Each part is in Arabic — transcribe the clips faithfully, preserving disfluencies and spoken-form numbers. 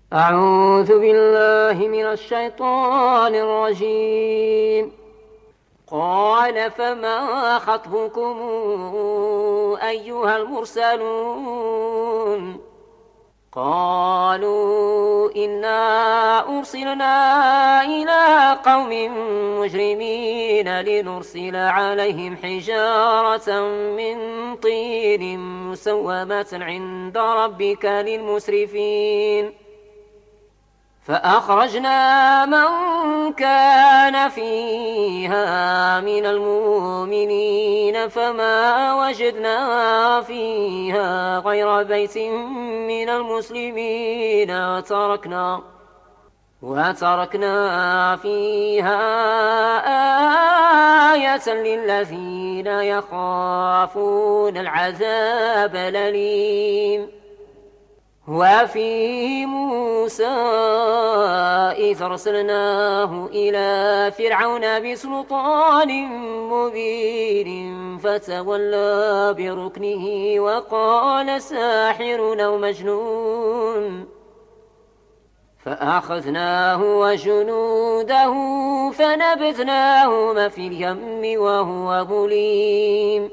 أعوذ بالله من الشيطان الرجيم. قال فما خطبكم أيها المرسلون؟ قالوا إنا أرسلنا إلى قوم مجرمين لنرسل عليهم حجارة من طين مسومة عند ربك للمسرفين. فأخرجنا من كان فيها من المؤمنين فما وجدنا فيها غير بيت من المسلمين وتركنا, وتركنا فيها آية للذين يخافون العذاب الأليم. وفي موسى إذ أرسلناه إلى فرعون بسلطان مبين فتولى بركنه وقال ساحر أو مجنون. فأخذناه وجنوده فنبذناهما في اليم وهو مليم.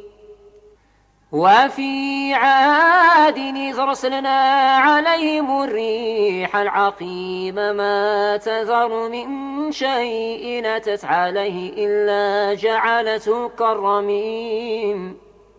وفي عاد إذ أرسلنا عليهم الريح العقيم ما تذر من شيء أتت عليه إلا جعلته كالرميم.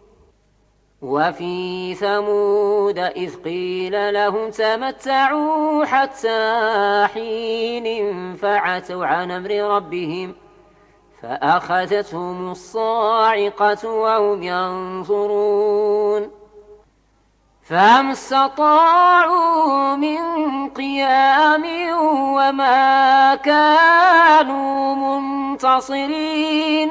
وفي ثمود إذ قيل لهم تمتعوا حتى حين فعتوا عن أمر ربهم فأخذتهم الصاعقة وهم ينظرون. فما استطاعوا من قيام وما كانوا منتصرين.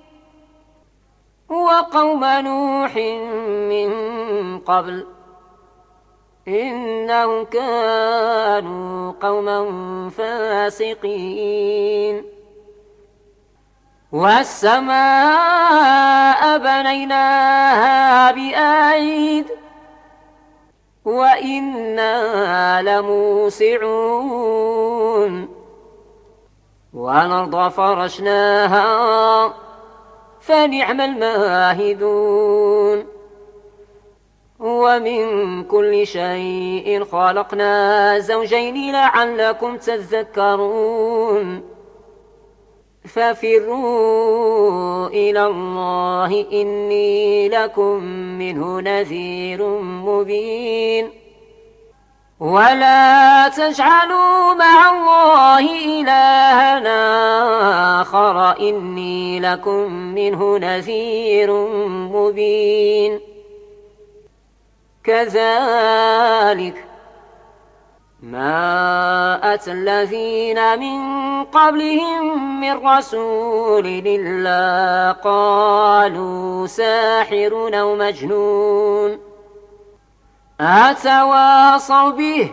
وقوم نوح من قبل إنهم كانوا قوما فاسقين. والسماء بنيناها بأيد وإنا لموسعون. والأرض فرشناها فنعم الماهدون. ومن كل شيء خلقنا زوجين لعلكم تذكرون. ففروا إلى الله إني لكم منه نذير مبين. ولا تجعلوا مع الله إلهًا آخر إني لكم منه نذير مبين. كذلك ما أتى الذين من قبلهم من رسول إلا قالوا ساحر أو مجنون أتواصوا به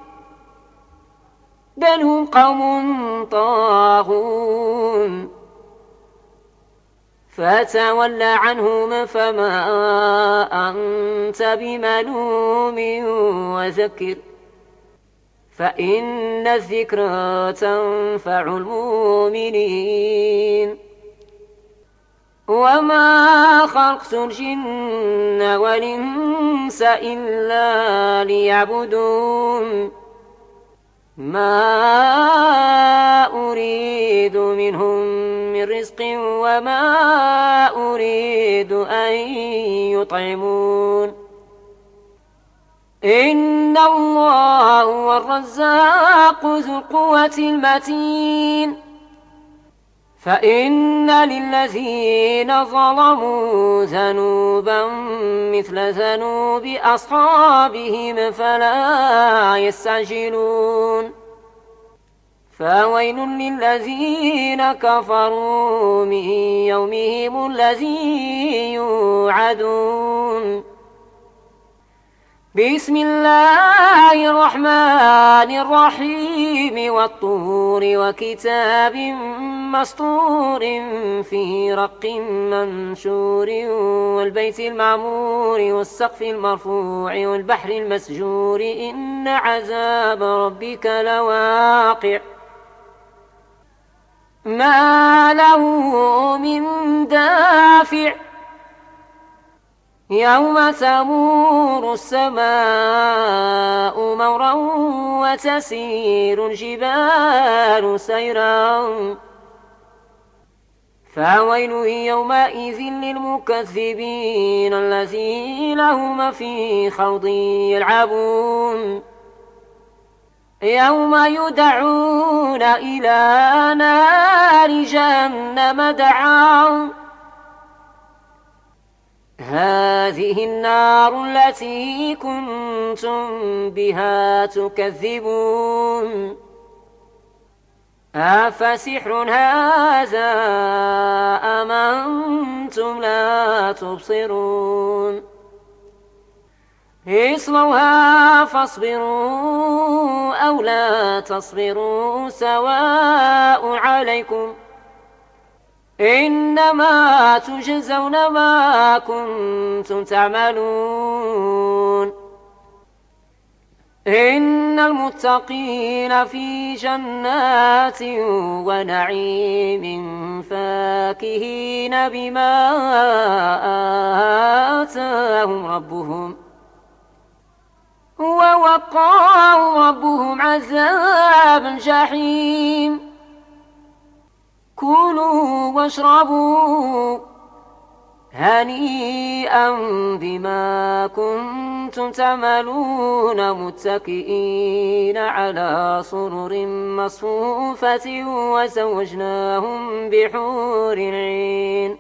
بل هم قوم طاغون. فتول عنهم فما أنت بملوم وذكر فإن الذكرى تنفع المؤمنين. وما خلقت الجن والإنس إلا ليعبدون. ما أريد منهم من رزق وما أريد أن يطعمون. إن الله هو الرزاق ذو القوة المتين. فإن للذين ظلموا ذنوبا مثل ذنوب أصحابهم فلا يستعجلون. فويل للذين كفروا من يومهم الذي يوعدون. بسم الله الرحمن الرحيم والطور وكتاب مسطور في رق منشور والبيت المعمور والسقف المرفوع والبحر المسجور إن عذاب ربك لواقع ما له من دافع يوم تمور السماء مورا وتسير الجبال سيرا فويل يومئذ للمكذبين الذين هم في خوض يلعبون يوم يدعون إلى نار جهنم دعا هذه النار التي كنتم بها تكذبون أفسحر هذا أم أنتم لا تبصرون اصلوها فاصبروا أو لا تصبروا سواء عليكم إنما تجزون ما كنتم تعملون إن المتقين في جنات ونعيم فاكهين بما آتاهم ربهم ووقاهم ربهم عذاب الجحيم كلوا واشربوا هنيئا بما كنتم تعملون متكئين على سرر مصفوفة وزوجناهم بحور عين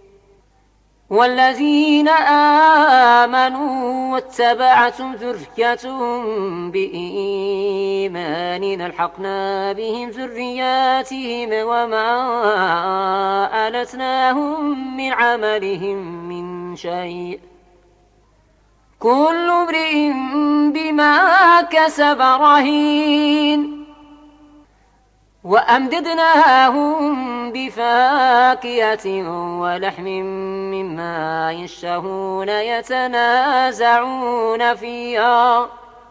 والذين آمنوا واتبعتهم ذريتهم بإيمان ألحقنا بهم ذرياتهم وما ألتناهم من عملهم من شيء كل امرئ بما كسب رهين وأمددناهم بفاكهة ولحم مما يشتهون يتنازعون فيها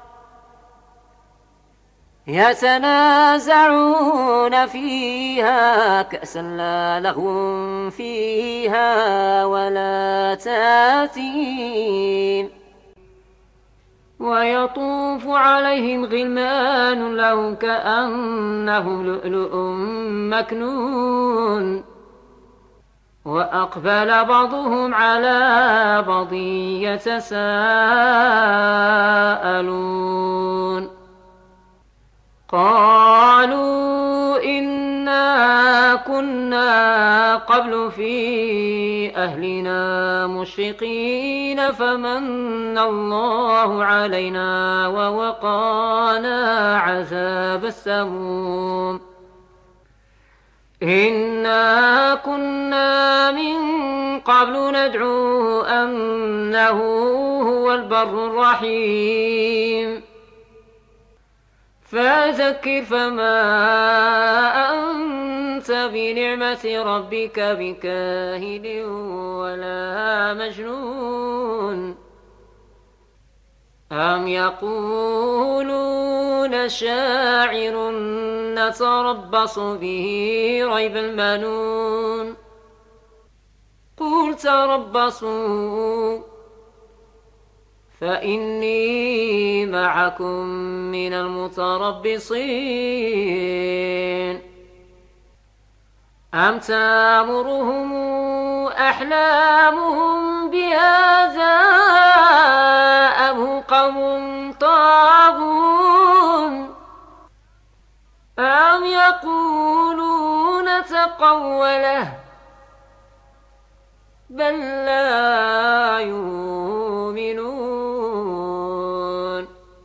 يتنازعون فيها كأسا لا لغو فيها ولا تأثيم ويطوف عليهم غلمان لهم كأنهم لؤلؤ مكنون وأقبل بعضهم على بعض يتساءلون قالوا إنا كنا قبل في أهلنا مشفقين فمن الله علينا ووقانا عذاب السموم إنا كنا من قبل ندعو أنه هو البر الرحيم فذكر فما أنت بنعمة ربك بكاهن ولا مجنون أم يقولون شاعر نتربص به ريب المنون قل تربصوا فإني معكم من المتربصين أم تأمرهم أحلامهم بهذا أم هم قوم طاغون أم يقولون تقوله بل لا يؤمنون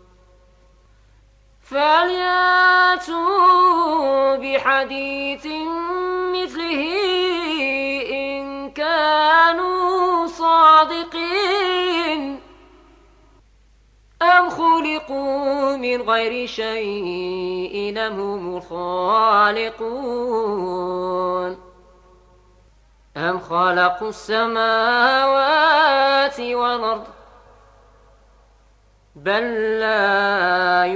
فلياتوا بحديث مثله إن كانوا صادقين خلقوا من غير شيء أم هم الخالقون أم خلقوا السماوات والأرض بل لا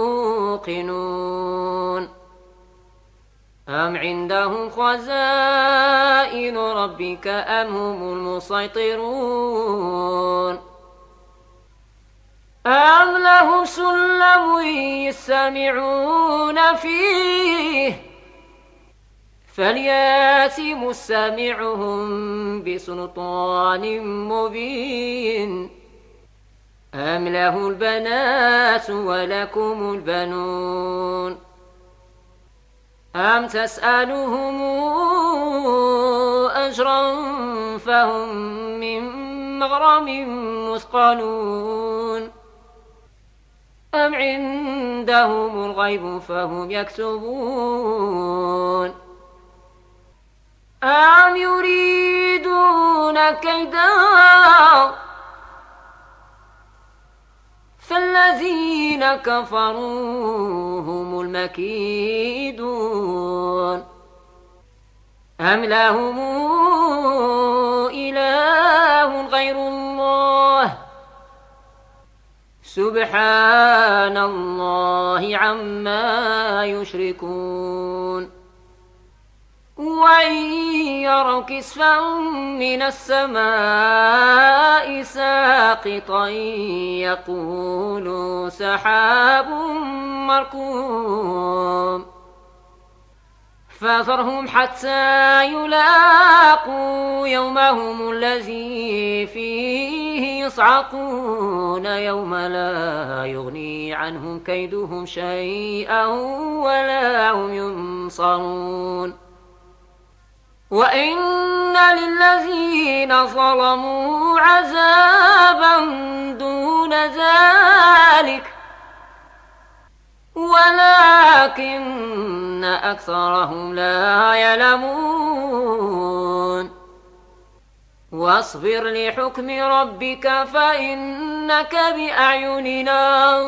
يوقنون أم عندهم خزائن ربك أم هم المسيطرون أم لهم سلم يستمعون فيه فليات مستمعهم بسلطان مبين أم له البنات ولكم البنون أم تسألهم أجرا فهم من مغرم مثقلون أم عندهم الغيب فهم يكتبون أم يريدون كيدا فالذين كفروا هم المكيدون أم لهم إله غير الله سبحان الله عما يشركون وإن يروا كسفا من السماء ساقطا يقولوا سحاب مركوم فذرهم حتى يلاقوا يومهم الذي فيه يصعقون يوم لا يغني عنهم كيدهم شيئا ولا هم ينصرون وإن للذين ظلموا عذابا دون ذلك ولكن أكثرهم لا يعلمون واصبر لحكم ربك فإنك بأعيننا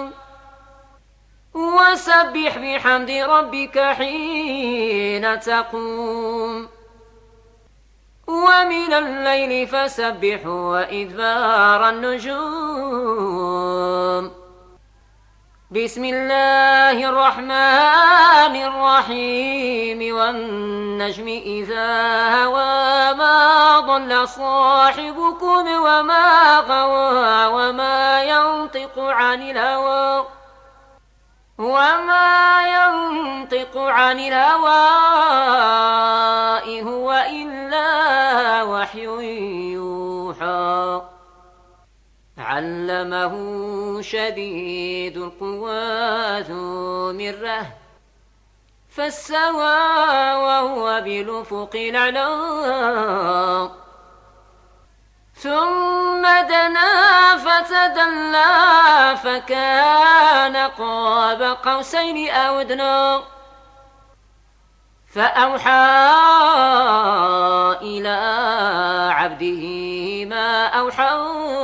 وسبح بحمد ربك حين تقوم ومن الليل فسبح وإدبار النجوم بسم الله الرحمن الرحيم والنجم إذا هوى ما ضل صاحبكم وما غوى وما ينطق عن الهوى وما ينطق عن الهوى إن هو إلا وحي يوحى علمه شديد القوى ذو مرة فاستوى وهو بالأفق الأعلى ثم دنا فتدلى فكان قاب قوسين أو أدنى فأوحى إلى عبده ما أوحى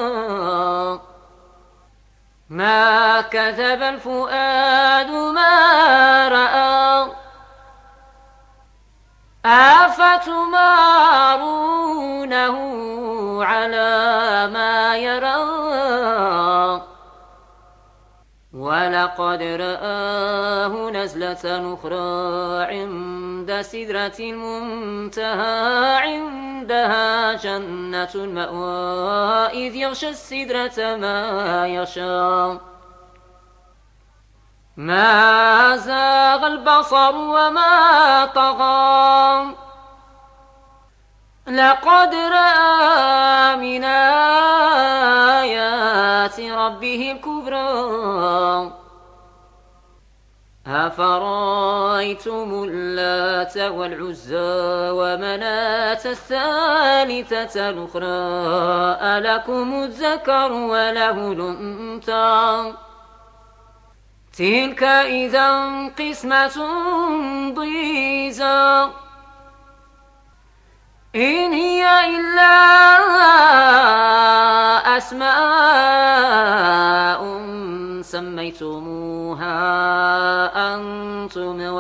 ما كذب الفؤاد ما رأى أفتمارونه على ما يرى ولقد رآه نزلة أخرى عند سدرة المنتهى عندها جنة المأوى إذ يغشى السدرة ما يشاء ما زاغ البصر وما طغى لقد رأى من آيات ربه الكبرى أفرأيتم اللات والعزى ومناة الثالثة الأخرى ألكم الذكر وله الأنثى تلك إذا قسمة ضيزى إن هي إلا أسماء سميتموها أنتم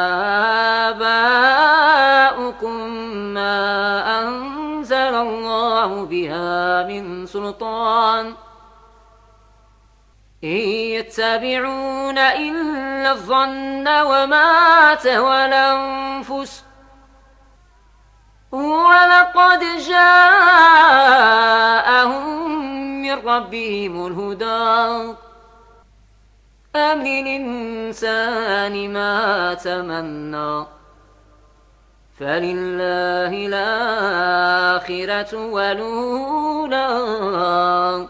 وآباؤكم ما أنزل الله بها من سلطان إن يتبعون إلا الظن وما تهوى الأنفس ولقد جاءهم من ربهم الهدى أم للإنسان ما تمنى فلله الآخرة والأولى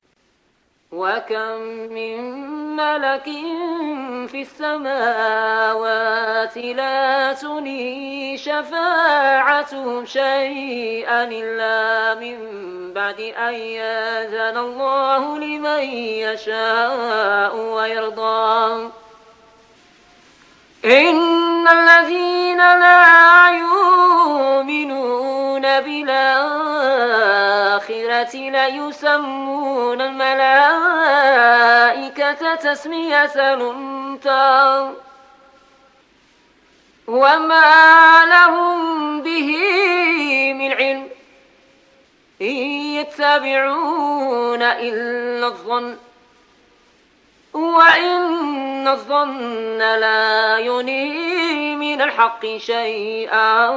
وكم من ملك في السماوات لا تغني شفاعتهم شيئا إلا من بعد أن يأذن الله لمن يشاء ويرضى إن الذين لا يؤمنون بالآخرة ليسمون الملائكة تسمية الأنثى وما لهم به من علم إن يتبعون إلا الظن وإن الظن لا يغني من الحق شيئا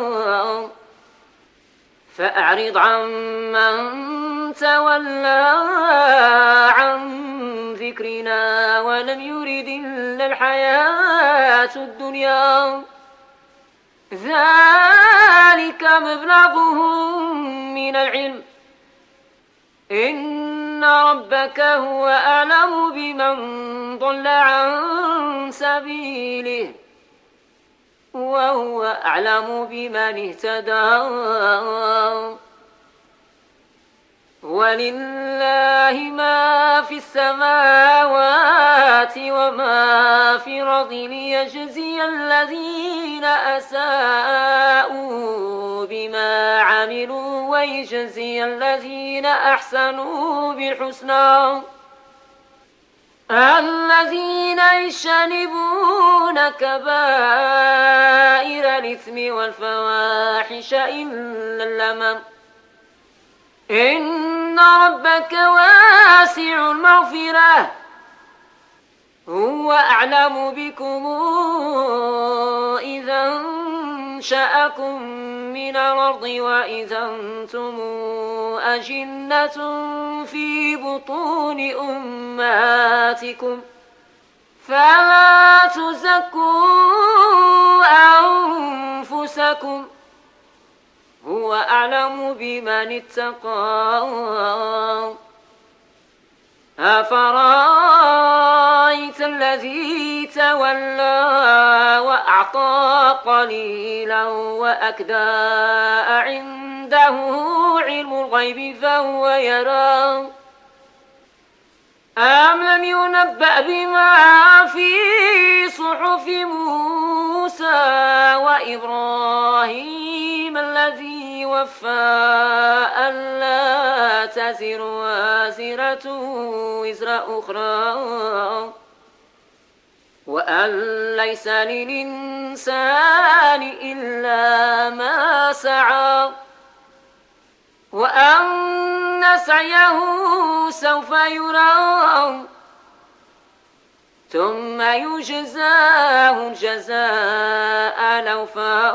فأعرض عمن تولى عن ذكرنا ولم يرد إلا الحياة الدنيا ذلك مبلغهم من العلم إن ربك هو أعلم بمن ضل عن سبيله وهو أعلم بمن اهتدى ولله ما في السماوات وما في الأرض ليجزي الذين أساءوا بما عملوا ويجزي الذين أحسنوا بالحسنى الذين يجتنبون كبائر الإثم والفواحش إلا اللمم إن ربك واسع المغفرة هو أعلم بكم إذا أنشأكم من الأرض وإذا أنتم أجنة في بطون أمهاتكم فلا تزكوا أنفسكم هو أعلم بمن اتقى أفرأيت الذي تولى وأعطى قليلا وأكدى عنده علم الغيب فهو يرى أم لم ينبأ بما في صحف موسى وإبراهيم الذي وفى ألا تزر وازرة وزر أخرى وأن ليس للإنسان إلا ما سعى وأن سعيه سوف يرى ثم يجزاه الجزاء الأوفى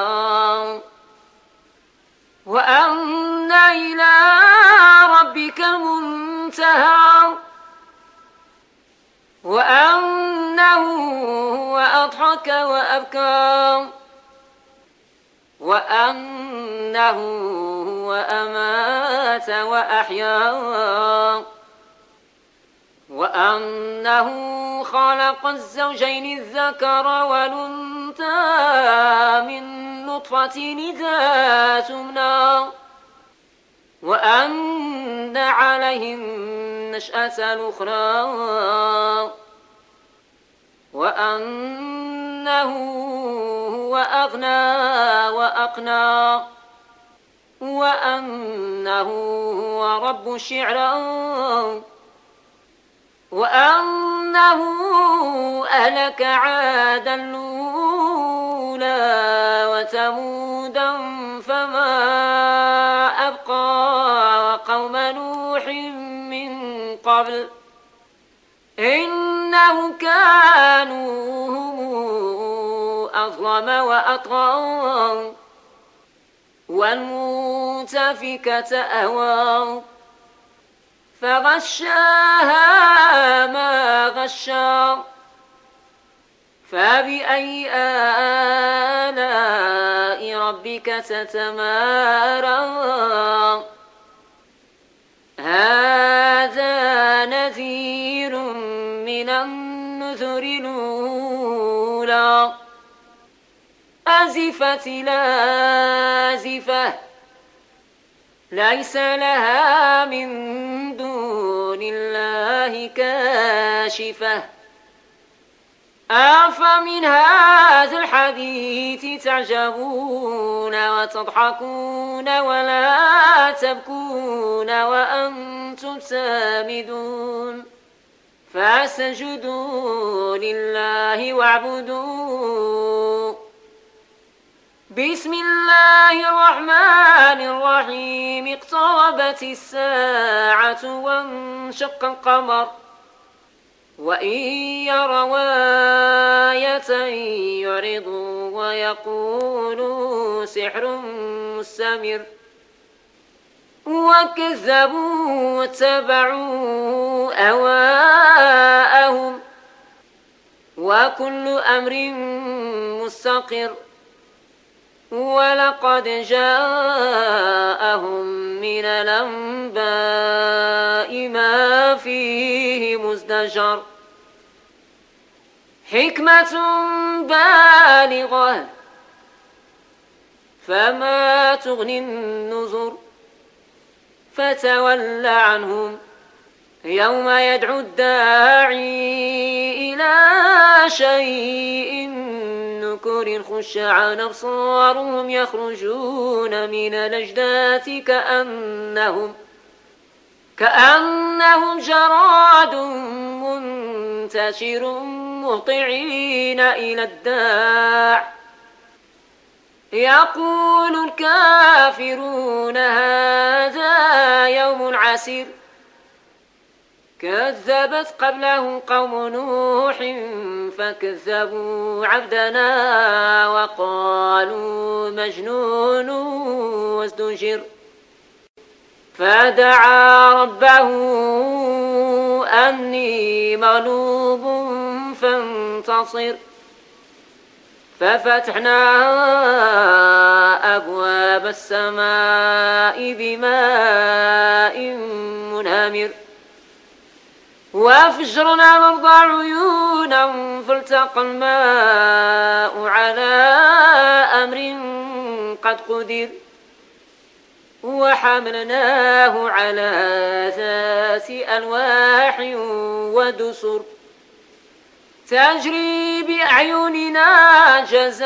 وأن إلى ربك المنتهى وأنه هو أضحك وأبكى وأنه هو أمات وأحيا وأنه خلق الزوجين الذكر والأنثى من نطفة إذا تمنى وأن عليه النشأة الأخرى وأنه هو أغنى وأقنى وأنه هو رب الشعرى وأنه أهلك عادا الأولى وثمودا فما أبقى وقوم نوح من قبل إنهم كانوا هم أظلم وأطغى والمؤتفكة أهوى فغشاها ما غشا فبأي آلاء ربك تتمارى هذا نذير من النذر الأولى أزفت لازفة ليس لها من دون الله كاشفة أفمن هذا الحديث تعجبون وتضحكون ولا تبكون وأنتم سامدون فاسجدوا لله واعبدوا بسم الله الرحمن الرحيم اقتربت الساعة وانشق القمر وإن يروا آية يعرضوا ويقولوا سحر مستمر وكذبوا واتبعوا أهواءهم وكل أمر مستقر ولقد جاءهم من الأنباء ما فيه مزدجر حكمة بالغة فما تغني النذر فتول عنهم يوم يدعو الداعي إلى شيء نكر خش عن أبصارهم يخرجون من الأجداث كأنهم كأنهم جراد منتشر مهطعين إلى الداع يقول الكافرون هذا يوم عسير كذبت قبلهم قوم نوح فكذبوا عبدنا وقالوا مجنون وازدجر فدعا ربه أني مغلوب فانتصر ففتحنا أبواب السماء بماء منهمر وفجرنا الأرض عيونا فالتقى الماء على أمر قد قدر وحملناه على ذات ألواح ودسر تجري بأعيننا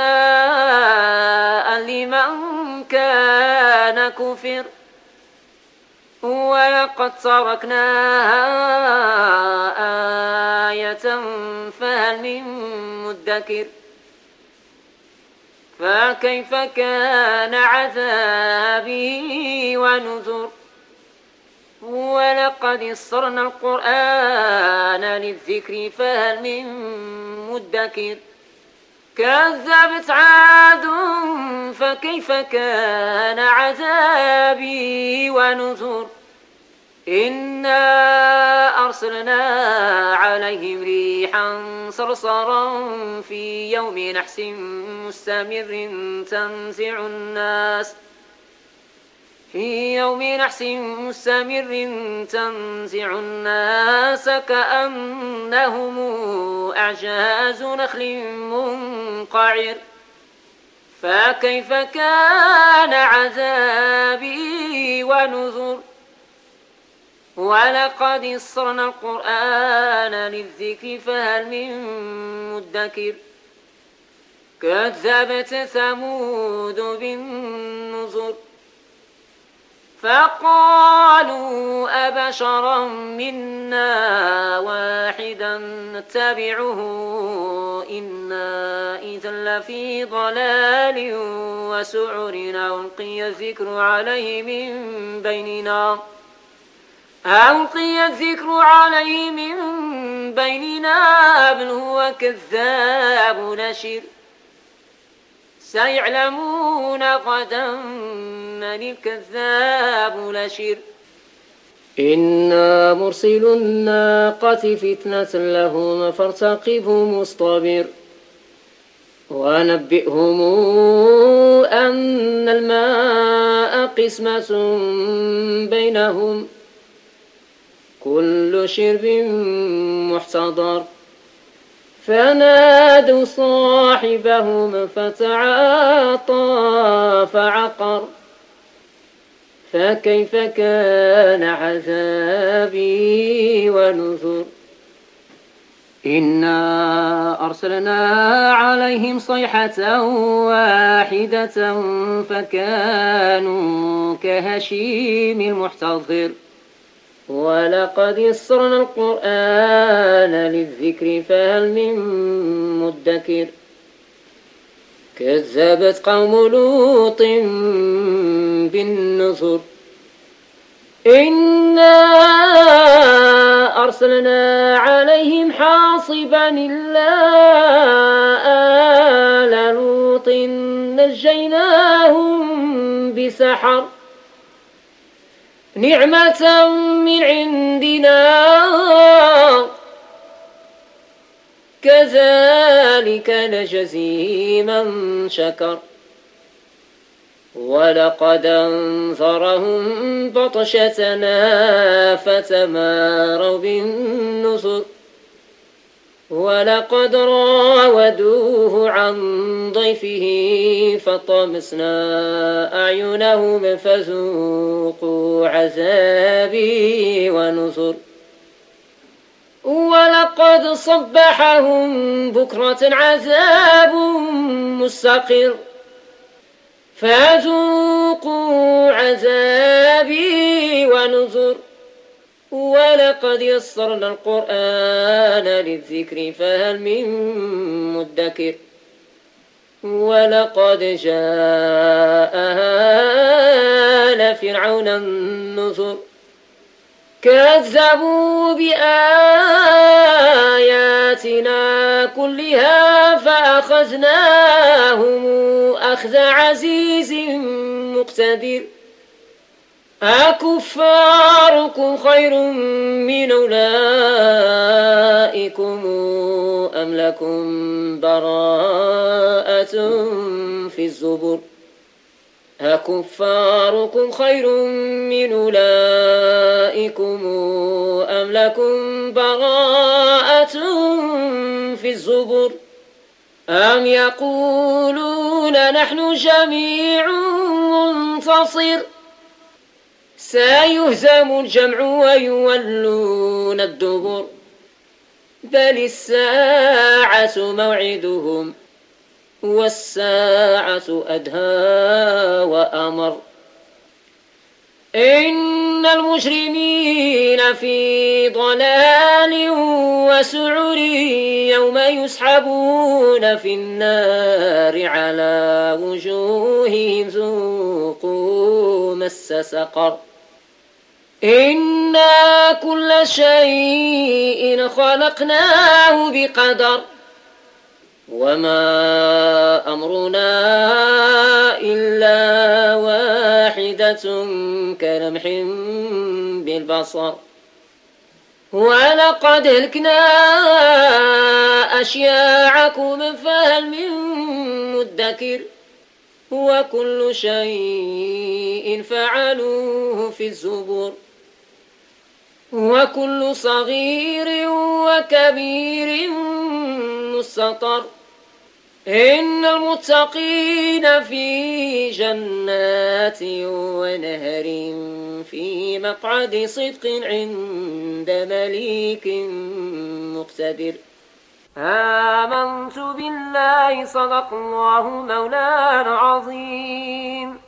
جزاء لمن كان كفر ولقد تركناها آية فهل من مدكر فكيف كان عذابي ونذر ولقد يسرنا القرآن للذكر فهل من مدكر كذبت عاد فكيف كان عذابي ونذر إنا أرسلنا عليهم ريحا صرصرا في يوم نحس مستمر تنزع الناس في يوم نحس مستمر تنزع الناس كأنهم أعجاز نخل منقعر فكيف كان عذابي ونذر ولقد يسرنا القرآن للذكر فهل من مدكر كذبت ثمود بالنذر فقالوا أبشرا منا واحدا نتبعه إنا إذا لفي ضلال وسعر ألقي الذكر عليه من بيننا ألقي الذكر عليه من بيننا بل هو كذاب نشر سيعلمون غدا من الكذاب نشر إنا مرسل الناقة فتنة لهم فارتقبهم واصطبر ونبئهم أن الماء قسمة بينهم كل شرب محتضر فنادوا صاحبهم فتعاطى فعقر فكيف كان عذابي ونذر إنا أرسلنا عليهم صيحة واحدة فكانوا كهشيم المحتضر ولقد يسرنا القرآن للذكر فهل من مدكر كذبت قوم لوط بالنذر إنا أرسلنا عليهم حاصبا إلا آل لوط نجيناهم بسحر نعمة من عندنا كذلك نجزي من شكر ولقد أنذرهم بطشتنا فتماروا بالنذر ولقد راودوه عن ضيفه فطمسنا أعينهم فذوقوا عذابي ونذر ولقد صبحهم بكرة عذاب مستقر فذوقوا عذابي ونذر ولقد يسرنا القرآن للذكر فهل من مدكر ولقد جاء آل فرعون النذر كذبوا بآياتنا كلها فأخذناهم أخذ عزيز مقتدر أكفاركم خير من أولئكم أم لكم براءة في الزبر أكفاركم خير من أولئكم أم لكم براءة في الزبر أم يقولون نحن جميع منتصر سيهزم الجمع ويولون الدبر بل الساعة موعدهم والساعة أدهى وأمر إن المجرمين في ضلال وسعر يوم يسحبون في النار على وجوههم ذوقوا مس سقر إنا كل شيء خلقناه بقدر وما أمرنا إلا واحدة كلمح بالبصر ولقد هلكنا أشياعكم فهل من مدكر وكل شيء فعلوه في الزبر وكل صغير وكبير مستطر إن المتقين في جنات ونهر في مقعد صدق عند مليك مقتدر آمنت بالله صدق الله مولانا العظيم.